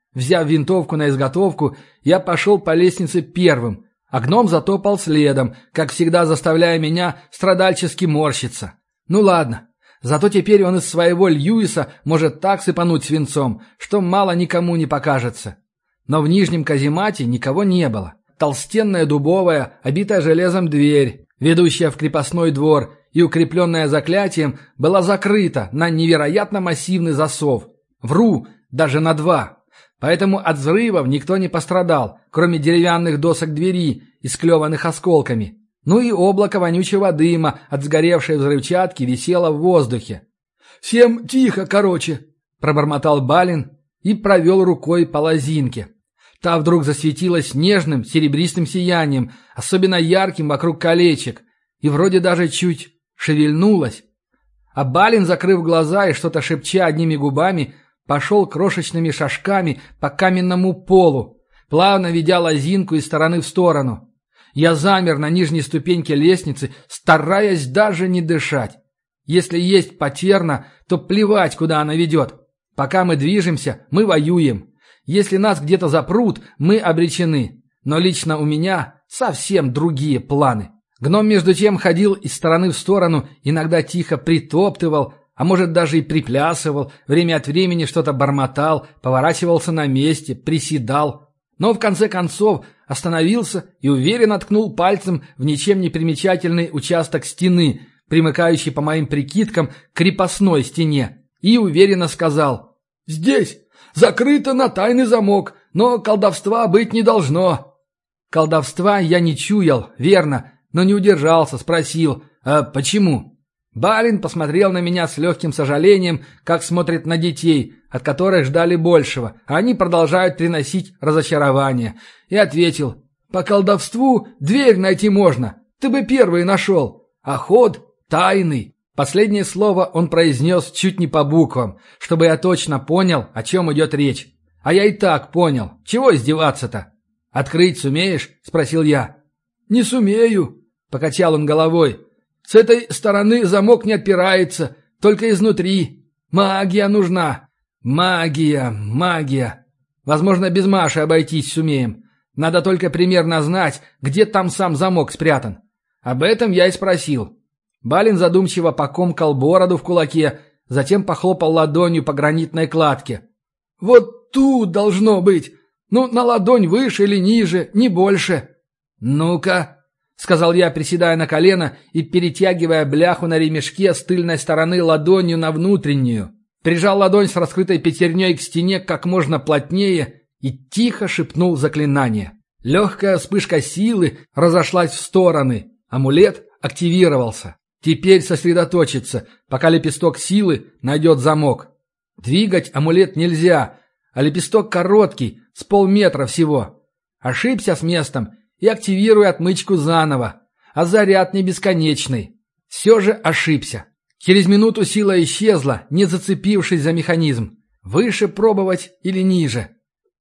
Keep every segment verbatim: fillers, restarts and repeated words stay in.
Взяв винтовку на изготовку, я пошел по лестнице первым, а гном затопал следом, как всегда заставляя меня страдальчески морщиться. Ну ладно, зато теперь он из своего Льюиса может так сыпануть свинцом, что мало никому не покажется. Но в нижнем каземате никого не было. Толстенная дубовая, обитая железом дверь, ведущая в крепостной двор и укрепленная заклятием, была закрыта на невероятно массивный засов. Вру, даже на два. Поэтому от взрывов никто не пострадал, кроме деревянных досок двери, исклеванных осколками. Ну и облако вонючего дыма от сгоревшей взрывчатки висело в воздухе. «Всем тихо, короче», – пробормотал Балин и провел рукой по лозинке. Та вдруг засветилась нежным серебристым сиянием, особенно ярким вокруг колечек, и вроде даже чуть шевельнулась. А Балин, закрыв глаза и что-то шепча одними губами, пошел крошечными шажками по каменному полу, плавно ведя лозинку из стороны в сторону. Я замер на нижней ступеньке лестницы, стараясь даже не дышать. Если есть потерна, то плевать, куда она ведет. Пока мы движемся, мы воюем. Если нас где-то запрут, мы обречены. Но лично у меня совсем другие планы. Гном между тем ходил из стороны в сторону, иногда тихо притоптывал, а может даже и приплясывал, время от времени что-то бормотал, поворачивался на месте, приседал. Но в конце концов остановился и уверенно ткнул пальцем в ничем не примечательный участок стены, примыкающий, по моим прикидкам, к крепостной стене, и уверенно сказал: «Здесь закрыто на тайный замок, но колдовства быть не должно». Колдовства я не чуял, верно, но не удержался, спросил: «А почему?» Балин посмотрел на меня с легким сожалением, как смотрит на детей, от которых ждали большего, а они продолжают приносить разочарование, и ответил: «По колдовству дверь найти можно, ты бы первый нашел, а ход тайный». Последнее слово он произнес чуть не по буквам, чтобы я точно понял, о чем идет речь. А я и так понял, чего издеваться-то? «Открыть сумеешь?» – спросил я. «Не сумею», – покачал он головой. «С этой стороны замок не отпирается, только изнутри. Магия нужна. Магия, магия. Возможно, без Маши обойтись сумеем. Надо только примерно знать, где там сам замок спрятан. Об этом я и спросил». Балин задумчиво покомкал бороду в кулаке, затем похлопал ладонью по гранитной кладке. «Вот тут должно быть. Ну, на ладонь выше или ниже, не больше». «Ну-ка», — сказал я, приседая на колено и перетягивая бляху на ремешке с тыльной стороны ладонью на внутреннюю. Прижал ладонь с раскрытой пятерней к стене как можно плотнее и тихо шепнул заклинание. Легкая вспышка силы разошлась в стороны. Амулет активировался. Теперь сосредоточиться, пока лепесток силы найдет замок. Двигать амулет нельзя, а лепесток короткий, с полметра всего. Ошибся с местом и активируй отмычку заново, а заряд не бесконечный. Все же ошибся. Через минуту сила исчезла, не зацепившись за механизм. Выше пробовать или ниже?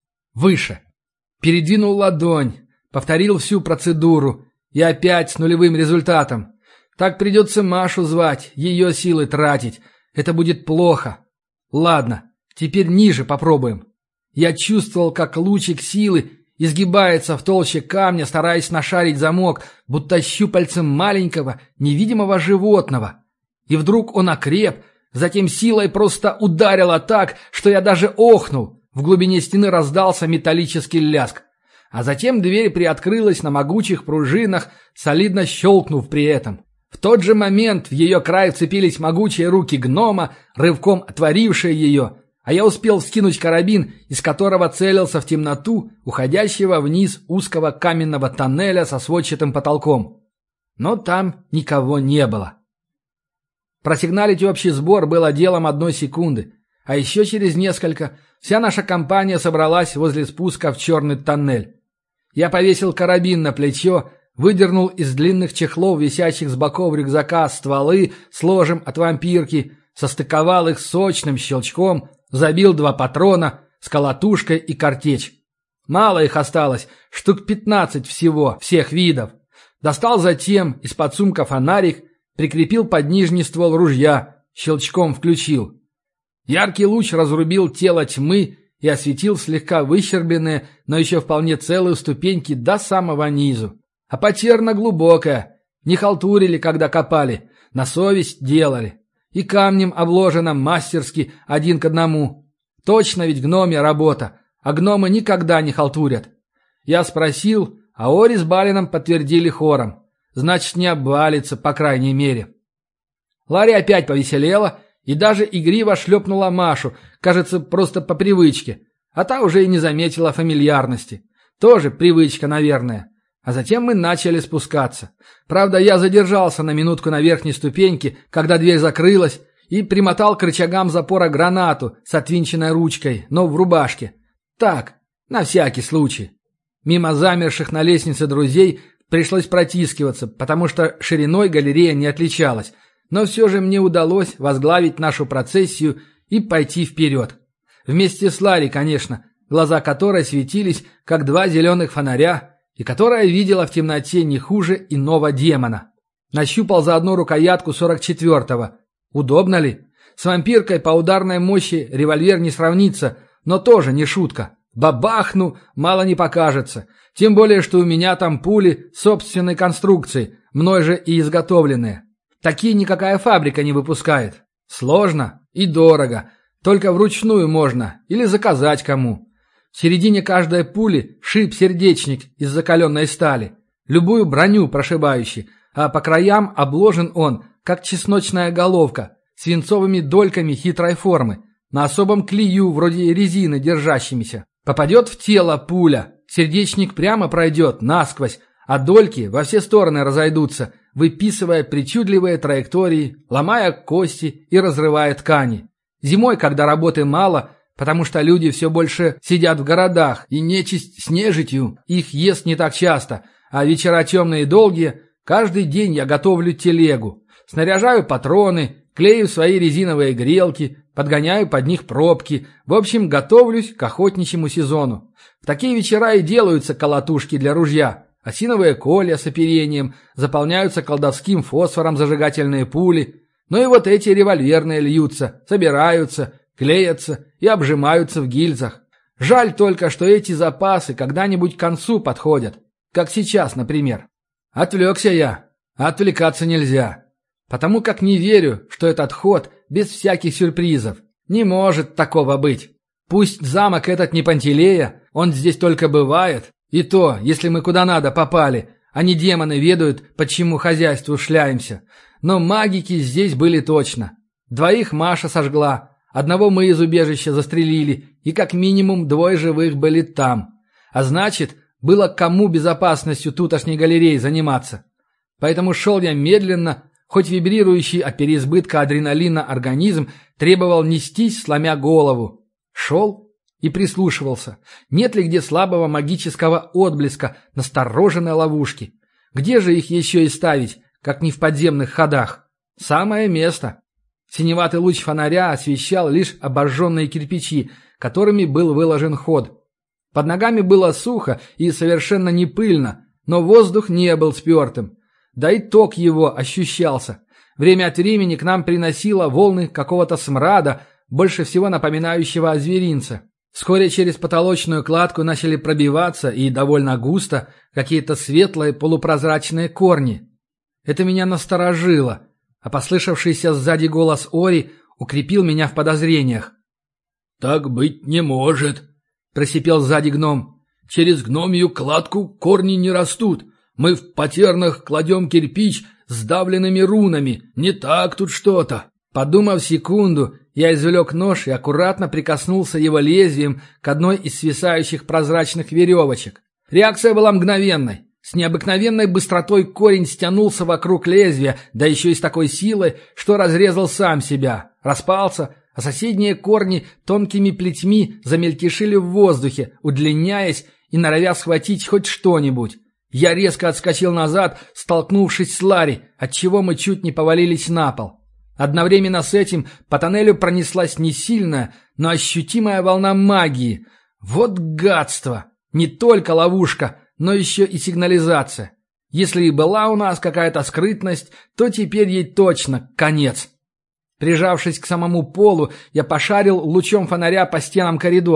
Выше. Передвинул ладонь, повторил всю процедуру и опять с нулевым результатом. Так придется Машу звать, ее силы тратить. Это будет плохо. Ладно, теперь ниже попробуем. Я чувствовал, как лучик силы изгибается в толще камня, стараясь нашарить замок, будто щупальцем маленького, невидимого животного. И вдруг он окреп, затем силой просто ударила так, что я даже охнул. В глубине стены раздался металлический ляск. А затем дверь приоткрылась на могучих пружинах, солидно щелкнув при этом. В тот же момент в ее край вцепились могучие руки гнома, рывком отворившие ее, а я успел вскинуть карабин, из которого целился в темноту уходящего вниз узкого каменного тоннеля со сводчатым потолком. Но там никого не было. Просигналить общий сбор было делом одной секунды, а еще через несколько вся наша компания собралась возле спуска в черный тоннель. Я повесил карабин на плечо, выдернул из длинных чехлов, висящих с боков рюкзака, стволы с ложем от вампирки, состыковал их сочным щелчком, забил два патрона с колотушкой и картечь. Мало их осталось, штук пятнадцать всего, всех видов. Достал затем из-под сумка фонарик, прикрепил под нижний ствол ружья, щелчком включил. Яркий луч разрубил тело тьмы и осветил слегка выщербленные, но еще вполне целые ступеньки до самого низу. А потерна глубокая. Не халтурили, когда копали, на совесть делали. И камнем обложено мастерски один к одному. Точно ведь гномья работа, а гномы никогда не халтурят. Я спросил, а Ори с Балином подтвердили хором. Значит, не обвалится, по крайней мере. Ларри опять повеселела и даже игриво шлепнула Машу, кажется, просто по привычке. А та уже и не заметила фамильярности. Тоже привычка, наверное. А затем мы начали спускаться. Правда, я задержался на минутку на верхней ступеньке, когда дверь закрылась, и примотал к рычагам запора гранату с отвинченной ручкой, но в рубашке. Так, на всякий случай. Мимо замерших на лестнице друзей пришлось протискиваться, потому что шириной галерея не отличалась, но все же мне удалось возглавить нашу процессию и пойти вперед. Вместе с Ларри, конечно, глаза которой светились, как два зеленых фонаря, и которая видела в темноте не хуже иного демона. Нащупал заодно рукоятку сорок четвёртого. Удобно ли? С вампиркой по ударной мощи револьвер не сравнится, но тоже не шутка. Бабахну, мало не покажется. Тем более, что у меня там пули собственной конструкции, мной же и изготовленные. Такие никакая фабрика не выпускает. Сложно и дорого. Только вручную можно или заказать кому. В середине каждой пули шип-сердечник из закаленной стали, любую броню прошибающий, а по краям обложен он, как чесночная головка, свинцовыми дольками хитрой формы, на особом клею вроде резины держащимися. Попадет в тело пуля, сердечник прямо пройдет насквозь, а дольки во все стороны разойдутся, выписывая причудливые траектории, ломая кости и разрывая ткани. Зимой, когда работы мало, потому что люди все больше сидят в городах, и нечисть с нежитью их ест не так часто, а вечера темные и долгие, каждый день я готовлю телегу, снаряжаю патроны, клею свои резиновые грелки, подгоняю под них пробки, в общем, готовлюсь к охотничьему сезону. В такие вечера и делаются колотушки для ружья, осиновые колья с оперением, заполняются колдовским фосфором зажигательные пули, но и вот эти револьверные льются, собираются, клеятся и обжимаются в гильзах. Жаль только, что эти запасы когда-нибудь к концу подходят, как сейчас, например. Отвлекся я, а отвлекаться нельзя, потому как не верю, что этот ход без всяких сюрпризов. Не может такого быть. Пусть замок этот не Пантелея, он здесь только бывает, и то, если мы куда надо попали, а не демоны ведают, почему хозяйству шляемся. Но магики здесь были точно. Двоих Маша сожгла, одного мы из убежища застрелили, и как минимум двое живых были там. А значит, было кому безопасностью тутошней галереи заниматься. Поэтому шел я медленно, хоть вибрирующий от переизбытка адреналина организм требовал нестись, сломя голову. Шел и прислушивался, нет ли где слабого магического отблеска настороженной ловушки. Где же их еще и ставить, как не в подземных ходах? Самое место. Синеватый луч фонаря освещал лишь обожженные кирпичи, которыми был выложен ход. Под ногами было сухо и совершенно не пыльно, но воздух не был спертым. Да и ток его ощущался. Время от времени к нам приносило волны какого-то смрада, больше всего напоминающего о зверинце. Вскоре через потолочную кладку начали пробиваться, и довольно густо, какие-то светлые полупрозрачные корни. Это меня насторожило, а послышавшийся сзади голос Ори укрепил меня в подозрениях. «Так быть не может», — просипел сзади гном. «Через гномью кладку корни не растут. Мы в потернах кладем кирпич с давленными рунами. Не так тут что-то». Подумав секунду, я извлек нож и аккуратно прикоснулся его лезвием к одной из свисающих прозрачных веревочек. Реакция была мгновенной. С необыкновенной быстротой корень стянулся вокруг лезвия, да еще и с такой силой, что разрезал сам себя, распался, а соседние корни тонкими плетьми замельтешили в воздухе, удлиняясь и норовя схватить хоть что-нибудь. Я резко отскочил назад, столкнувшись с Ларри, отчего мы чуть не повалились на пол. Одновременно с этим по тоннелю пронеслась не сильная, но ощутимая волна магии. Вот гадство! Не только ловушка, но еще и сигнализация. Если и была у нас какая-то скрытность, то теперь ей точно конец. Прижавшись к самому полу, я пошарил лучом фонаря по стенам коридора.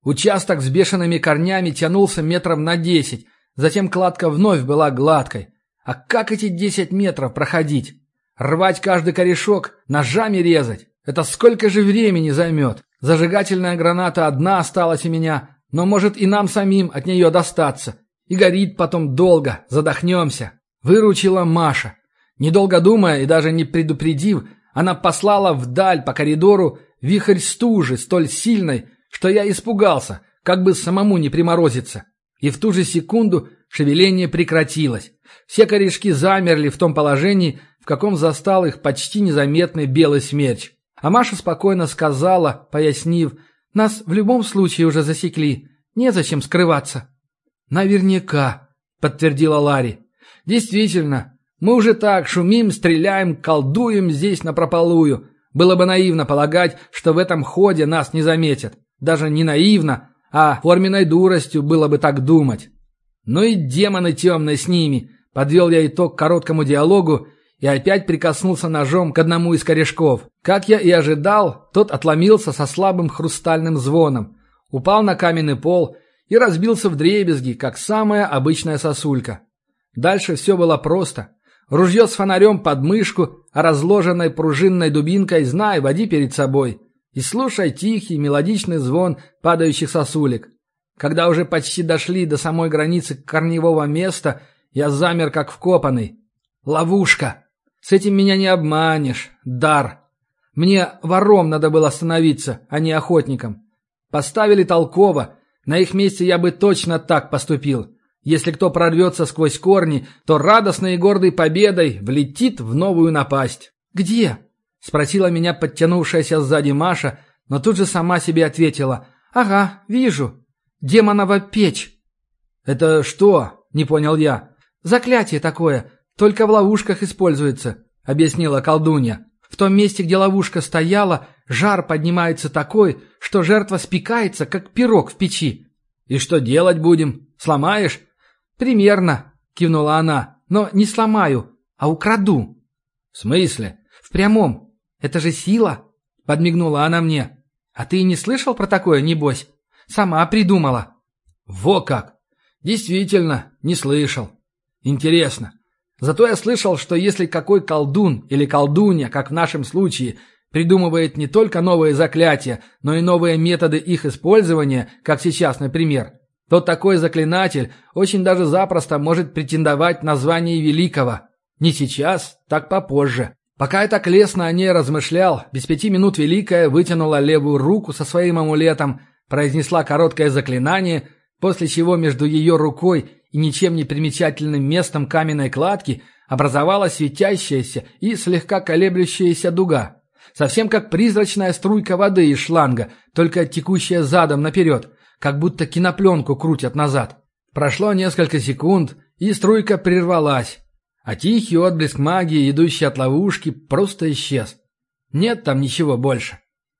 Участок с бешеными корнями тянулся метров на десять, затем кладка вновь была гладкой. А как эти десять метров проходить? Рвать каждый корешок, ножами резать? Это сколько же времени займет? Зажигательная граната одна осталась у меня, но может и нам самим от нее достаться. И горит потом долго, задохнемся. Выручила Маша. Недолго думая и даже не предупредив, она послала вдаль по коридору вихрь стужи столь сильной, что я испугался, как бы самому не приморозиться. И в ту же секунду шевеление прекратилось. Все корешки замерли в том положении, в каком застал их почти незаметный белый смерч. А Маша спокойно сказала, пояснив: «Нас в любом случае уже засекли. Незачем скрываться». «Наверняка», — подтвердила Ларри. «Действительно, мы уже так шумим, стреляем, колдуем здесь напропалую. Было бы наивно полагать, что в этом ходе нас не заметят. Даже не наивно, а форменной дуростью было бы так думать. Ну и демоны темные с ними», — подвел я итог короткому диалогу и опять прикоснулся ножом к одному из корешков. Как я и ожидал, тот отломился со слабым хрустальным звоном, упал на каменный пол и разбился вдребезги, как самая обычная сосулька. Дальше все было просто. Ружье с фонарем под мышку, а разложенной пружинной дубинкой знай, води перед собой. И слушай тихий мелодичный звон падающих сосулек. Когда уже почти дошли до самой границы корневого места, я замер как вкопанный. Ловушка. С этим меня не обманешь. Дар. Мне вором надо было становиться, а не охотником. Поставили толково. На их месте я бы точно так поступил. Если кто прорвется сквозь корни, то радостной и гордой победой влетит в новую напасть. «Где?» — спросила меня подтянувшаяся сзади Маша, но тут же сама себе ответила: «Ага, вижу. Демонова печь». «Это что?» — не понял я. «Заклятие такое, только в ловушках используется», — объяснила колдунья. «В том месте, где ловушка стояла, жар поднимается такой, что жертва спекается, как пирог в печи». «И что делать будем? Сломаешь?» «Примерно», — кивнула она, — «но не сломаю, а украду». «В смысле?» «В прямом. Это же сила», — подмигнула она мне. «А ты не слышал про такое, небось? Сама придумала». «Во как! Действительно, не слышал. Интересно. Зато я слышал, что если какой колдун или колдунья, как в нашем случае, придумывает не только новые заклятия, но и новые методы их использования, как сейчас, например, то такой заклинатель очень даже запросто может претендовать на звание великого. Не сейчас, так попозже. Пока я так лестно о ней размышлял, без пяти минут Великая вытянула левую руку со своим амулетом, произнесла короткое заклинание, после чего между ее рукой и ничем не примечательным местом каменной кладки образовалась светящаяся и слегка колеблющаяся дуга. Совсем как призрачная струйка воды из шланга, только текущая задом наперед, как будто кинопленку крутят назад. Прошло несколько секунд, и струйка прервалась, а тихий отблеск магии, идущий от ловушки, просто исчез. Нет там ничего больше.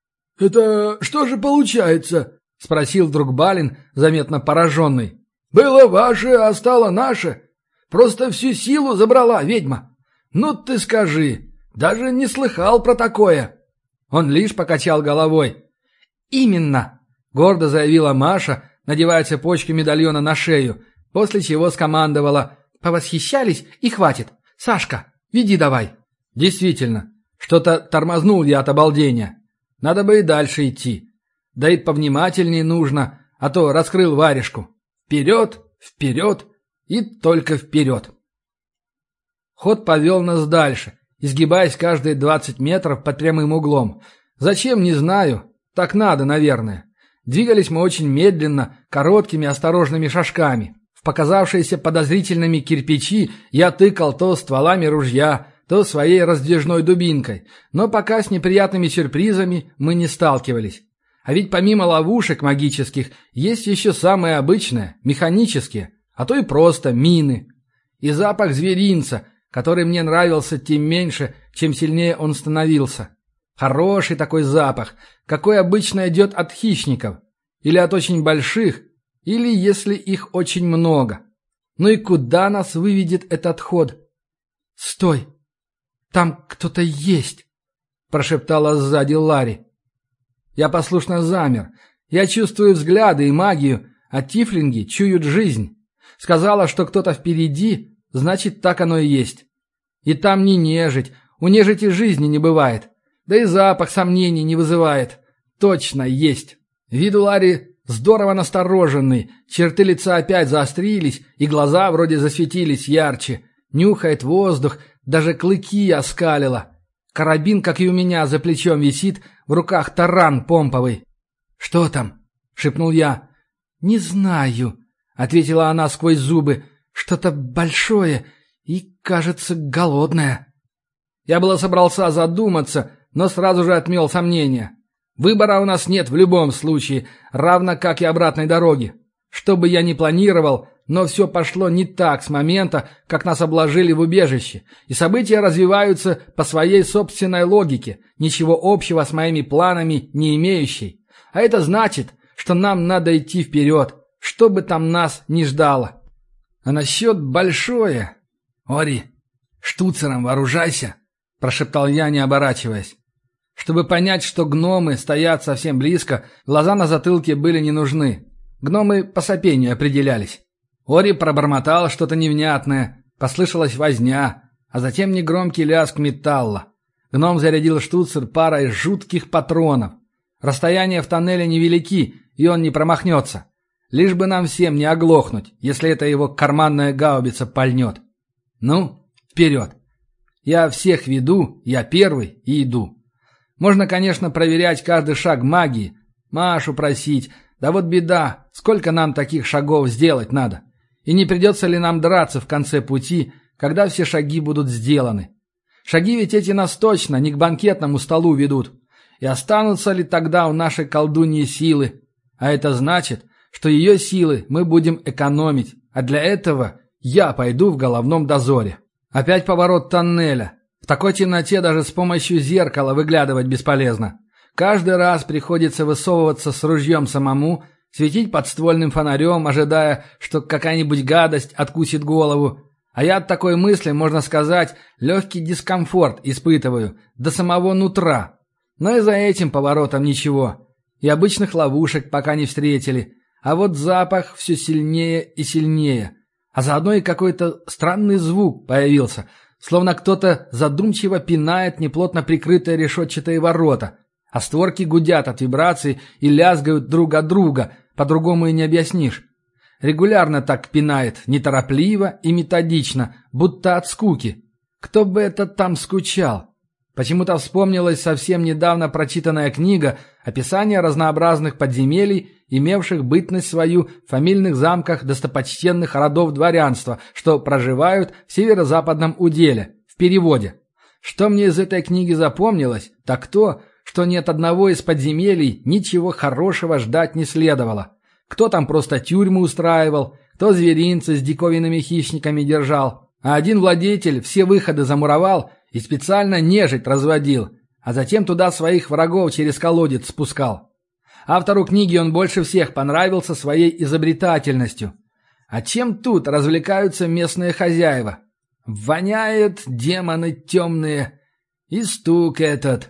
«Это что же получается?» — спросил вдруг Балин, заметно пораженный. «Было ваше, а стало наше. Просто всю силу забрала ведьма. Ну ты скажи, даже не слыхал про такое». Он лишь покачал головой. «Именно!» — гордо заявила Маша, надевая цепочку медальона на шею, после чего скомандовала: «Повосхищались и хватит. Сашка, веди давай». Действительно, что-то тормознул я от обалдения. Надо бы и дальше идти. Да и повнимательнее нужно, а то раскрыл варежку. Вперед, вперед и только вперед. Ход повел нас дальше, изгибаясь каждые двадцать метров под прямым углом. Зачем, не знаю. Так надо, наверное. Двигались мы очень медленно, короткими осторожными шажками. В показавшиеся подозрительными кирпичи я тыкал то стволами ружья, то своей раздвижной дубинкой, но пока с неприятными сюрпризами мы не сталкивались. А ведь помимо ловушек магических есть еще самые обычные, механические, а то и просто мины. И запах зверинца, который мне нравился тем меньше, чем сильнее он становился. Хороший такой запах, какой обычно идет от хищников, или от очень больших, или если их очень много. Ну и куда нас выведет этот ход? «Стой! Там кто-то есть!» — прошептала сзади Ларри. Я послушно замер. Я чувствую взгляды и магию, а тифлинги чуют жизнь. Сказала, что кто-то впереди, значит, так оно и есть. И там не нежить, у нежити жизни не бывает. Да и запах сомнений не вызывает. Точно есть. Вид у Ларри здорово настороженный, черты лица опять заострились, и глаза вроде засветились ярче. Нюхает воздух, даже клыки оскалила. Карабин, как и у меня, за плечом висит, в руках таран помповый. «Что там?» — шепнул я. «Не знаю», — ответила она сквозь зубы. «Что-то большое и, кажется, голодное». Я было собрался задуматься, но сразу же отмел сомнения. Выбора у нас нет в любом случае, равно как и обратной дороги. Что бы я ни планировал, но все пошло не так с момента, как нас обложили в убежище, и события развиваются по своей собственной логике, ничего общего с моими планами не имеющей. А это значит, что нам надо идти вперед, что бы там нас ни ждало. А насчет большое... «Ори, штуцером вооружайся», — прошептал я, не оборачиваясь. Чтобы понять, что гномы стоят совсем близко, глаза на затылке были не нужны. Гномы по сопению определялись. Ори пробормотал что-то невнятное, послышалась возня, а затем негромкий лязг металла. Гном зарядил штуцер парой жутких патронов. Расстояния в тоннеле невелики, и он не промахнется. Лишь бы нам всем не оглохнуть, если это его карманная гаубица пальнет. Ну, вперед. Я всех веду, я первый и иду. Можно, конечно, проверять каждый шаг магии, Машу просить, да вот беда, сколько нам таких шагов сделать надо. И не придется ли нам драться в конце пути, когда все шаги будут сделаны? Шаги ведь эти нас точно не к банкетному столу ведут. И останутся ли тогда у нашей колдуньи силы? А это значит, что ее силы мы будем экономить, а для этого я пойду в головном дозоре. Опять поворот тоннеля. В такой темноте даже с помощью зеркала выглядывать бесполезно. Каждый раз приходится высовываться с ружьем самому, светить подствольным фонарем, ожидая, что какая-нибудь гадость откусит голову. А я от такой мысли, можно сказать, легкий дискомфорт испытываю, до самого нутра. Но и за этим поворотом ничего. И обычных ловушек пока не встретили. А вот запах все сильнее и сильнее. А заодно и какой-то странный звук появился, словно кто-то задумчиво пинает неплотно прикрытые решетчатые ворота, а створки гудят от вибраций и лязгают друг от друга, по-другому и не объяснишь. Регулярно так пинает, неторопливо и методично, будто от скуки. Кто бы это там скучал? Почему-то вспомнилась совсем недавно прочитанная книга «Описание разнообразных подземелий, имевших бытность свою в фамильных замках достопочтенных родов дворянства, что проживают в северо-западном уделе», в переводе. Что мне из этой книги запомнилось, так то, что ни от одного из подземелий ничего хорошего ждать не следовало. Кто там просто тюрьмы устраивал, кто зверинцы с диковинными хищниками держал, а один владетель все выходы замуровал и специально нежить разводил, а затем туда своих врагов через колодец спускал. Автору книги он больше всех понравился своей изобретательностью. А чем тут развлекаются местные хозяева? Воняет, демоны темные, и стук этот.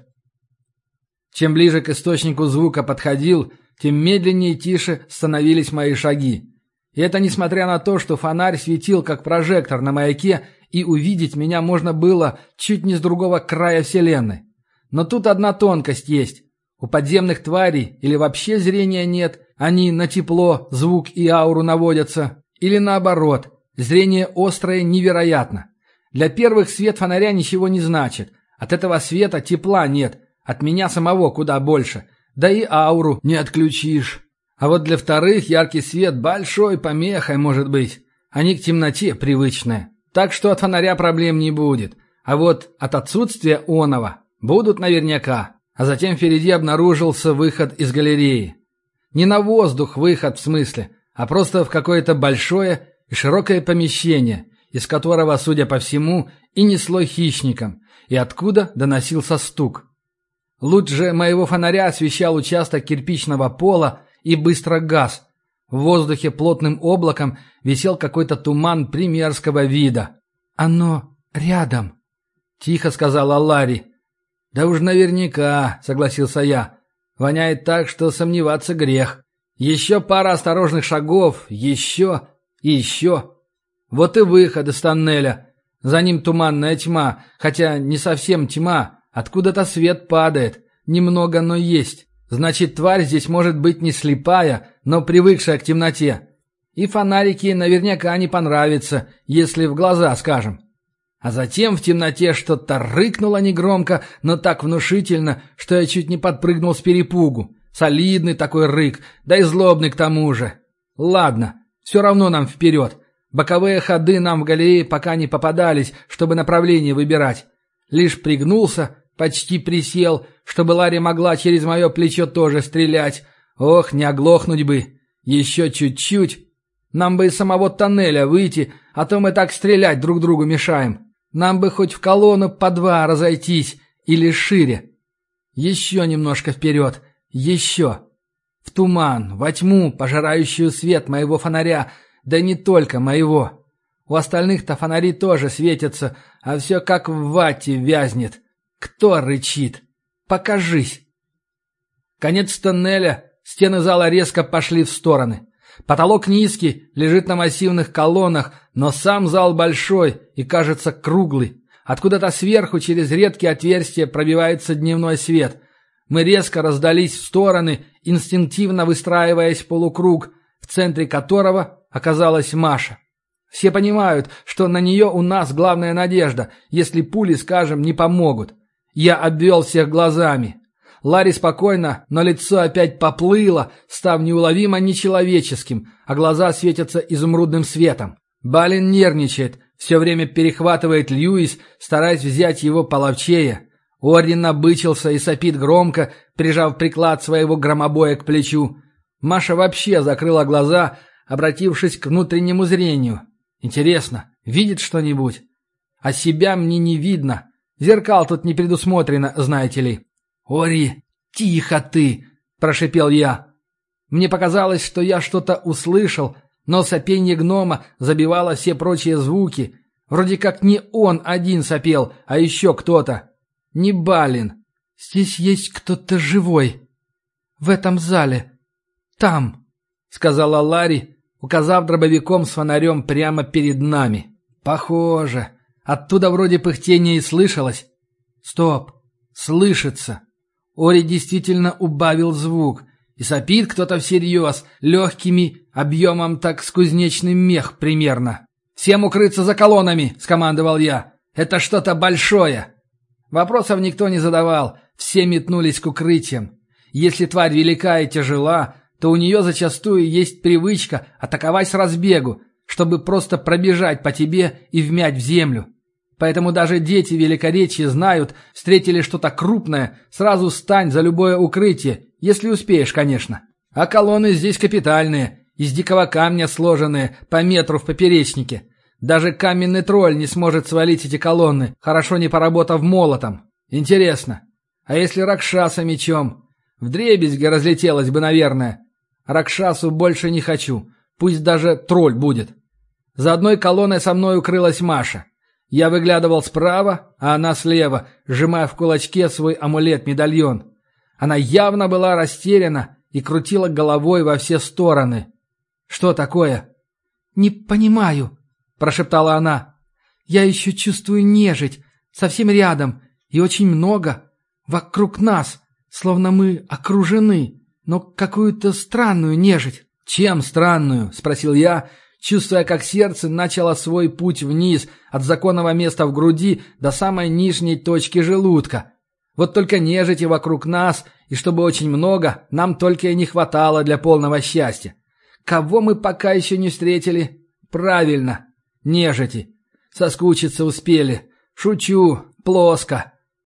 Чем ближе к источнику звука подходил, тем медленнее и тише становились мои шаги. И это несмотря на то, что фонарь светил как прожектор на маяке, и увидеть меня можно было чуть не с другого края вселенной. Но тут одна тонкость есть. У подземных тварей или вообще зрения нет, они на тепло, звук и ауру наводятся, или наоборот, зрение острое невероятно. Для первых свет фонаря ничего не значит, от этого света тепла нет, от меня самого куда больше, да и ауру не отключишь. А вот для вторых яркий свет большой помехой может быть, они к темноте привычные. Так что от фонаря проблем не будет, а вот от отсутствия оного будут наверняка. А затем впереди обнаружился выход из галереи. Не на воздух выход в смысле, а просто в какое-то большое и широкое помещение, из которого, судя по всему, и несло хищником, и откуда доносился стук. Луч же моего фонаря освещал участок кирпичного пола и быстро гас. В воздухе плотным облаком висел какой-то туман примерского вида. «Оно рядом», — тихо сказала Ларри. «Да уж наверняка», — согласился я. Воняет так, что сомневаться грех. Еще пара осторожных шагов, еще и еще. Вот и выход из тоннеля. За ним туманная тьма, хотя не совсем тьма, откуда-то свет падает. Немного, но есть. Значит, тварь здесь может быть не слепая, но привыкшая к темноте. И фонарики наверняка не понравятся, если в глаза скажем. А затем в темноте что-то рыкнуло негромко, но так внушительно, что я чуть не подпрыгнул с перепугу. Солидный такой рык, да и злобный к тому же. Ладно, все равно нам вперед. Боковые ходы нам в галерее пока не попадались, чтобы направление выбирать. Лишь пригнулся, почти присел, чтобы Ларри могла через мое плечо тоже стрелять. Ох, не оглохнуть бы. Еще чуть-чуть. Нам бы из самого тоннеля выйти, а то мы так стрелять друг другу мешаем. Нам бы хоть в колонну по два разойтись, или шире. Еще немножко вперед. Еще. В туман, во тьму, пожирающую свет моего фонаря, да не только моего. У остальных-то фонари тоже светятся, а все как в вате вязнет. Кто рычит? Покажись. Конец тоннеля, стены зала резко пошли в стороны. Потолок низкий, лежит на массивных колоннах, но сам зал большой и, кажется, круглый. Откуда-то сверху через редкие отверстия пробивается дневной свет. Мы резко раздались в стороны, инстинктивно выстраиваясь в полукруг, в центре которого оказалась Маша. Все понимают, что на нее у нас главная надежда, если пули, скажем, не помогут. Я обвел всех глазами. Ларри спокойно, но лицо опять поплыло, став неуловимо нечеловеческим, а глаза светятся изумрудным светом. Балин нервничает, все время перехватывает Льюис, стараясь взять его половчее. Орден набычился и сопит громко, прижав приклад своего громобоя к плечу. Маша вообще закрыла глаза, обратившись к внутреннему зрению. Интересно, видит что-нибудь? А себя мне не видно. Зеркал тут не предусмотрено, знаете ли. «Ори, тихо ты!» – прошипел я. Мне показалось, что я что-то услышал, но сопенье гнома забивало все прочие звуки. Вроде как не он один сопел, а еще кто-то. Не Балин. «Здесь есть кто-то живой. В этом зале. Там», — сказала Ларри, указав дробовиком с фонарем прямо перед нами. «Похоже. Оттуда вроде пыхтение и слышалось. Стоп. Слышится. Ори действительно убавил звук. И сопит кто-то всерьез, легкими, объемом так с кузнечный мех примерно. «Всем укрыться за колоннами!» — скомандовал я. «Это что-то большое!» Вопросов никто не задавал, все метнулись к укрытиям. Если тварь велика и тяжела, то у нее зачастую есть привычка атаковать с разбегу, чтобы просто пробежать по тебе и вмять в землю. Поэтому даже дети великоречия знают, встретили что-то крупное, сразу встань за любое укрытие, если успеешь, конечно. А колонны здесь капитальные, из дикого камня сложенные, по метру в поперечнике. Даже каменный тролль не сможет свалить эти колонны, хорошо не поработав молотом. Интересно, а если Ракшаса мечом? Вдребезги разлетелось бы, наверное. Ракшасу больше не хочу, пусть даже тролль будет. За одной колонной со мной укрылась Маша. Я выглядывал справа, а она слева, сжимая в кулачке свой амулет-медальон. Она явно была растеряна и крутила головой во все стороны. «Что такое?» «Не понимаю», — прошептала она. «Я еще чувствую нежить, совсем рядом, и очень много. Вокруг нас, словно мы окружены, но какую-то странную нежить». «Чем странную?» — спросил я, чувствуя, как сердце начало свой путь вниз от законного места в груди до самой нижней точки желудка. Вот только нежити вокруг нас, и чтобы очень много, нам только и не хватало для полного счастья. Кого мы пока еще не встретили? Правильно, нежити. Соскучиться успели. Шучу, плоско.